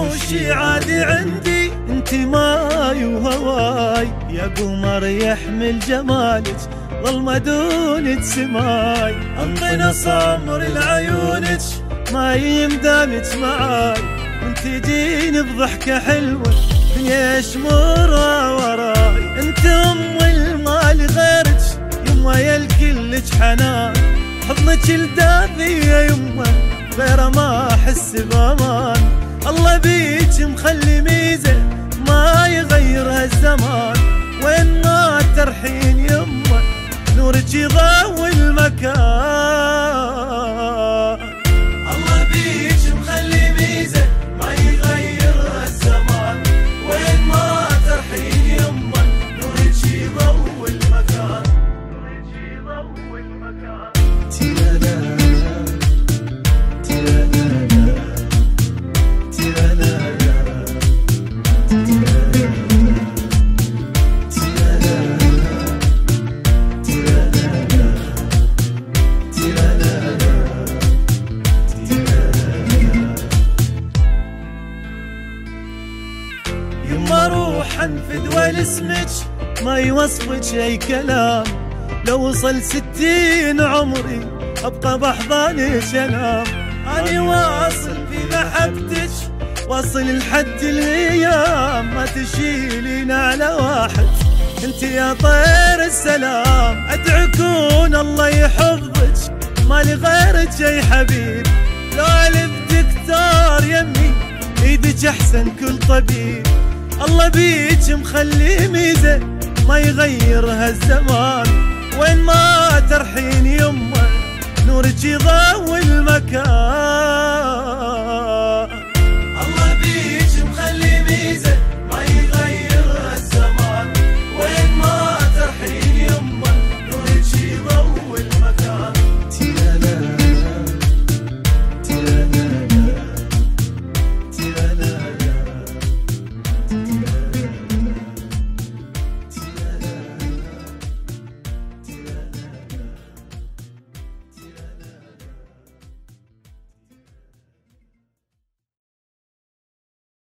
وشي عادي عندي، انت ماي وهواي يا قمر يحمل جمالك، ظلمة دونك سماي، انطنص عمر العيونك ما يمدانك معاي، وانت جيني بضحكة حلوة دنيا شمورة وراي، انت ام المال غيرك يما يا الكلك حنان، حضنك الدافي يا يما غيره ما احس بامان، الله بيك مخلي ميزه ما يغيرها الزمان، وين ما ترحين يما نورك يضوي المكان، الله بيك مخلي ميزه ما يغيرها الزمان، وين ما ترحين يما نورك يضوي المكان، نورك يضوي المكان. يما روح انفد والاسمك ما يوصفك اي كلام، لو وصل 60 عمري ابقى باحضانك انام، اني واصل في محبتك واصل لحد الايام، ما تشيلين على واحد انت يا طير السلام، ادعكون الله يحفظك ما لي غيرك اي حبيب، لو الف دكتور يمي ايدك احسن كل طبيب، الله بيك مخلي ميزه ما يغيرها الزمان، وين ما ترحين يمه نورك يضوي المكان.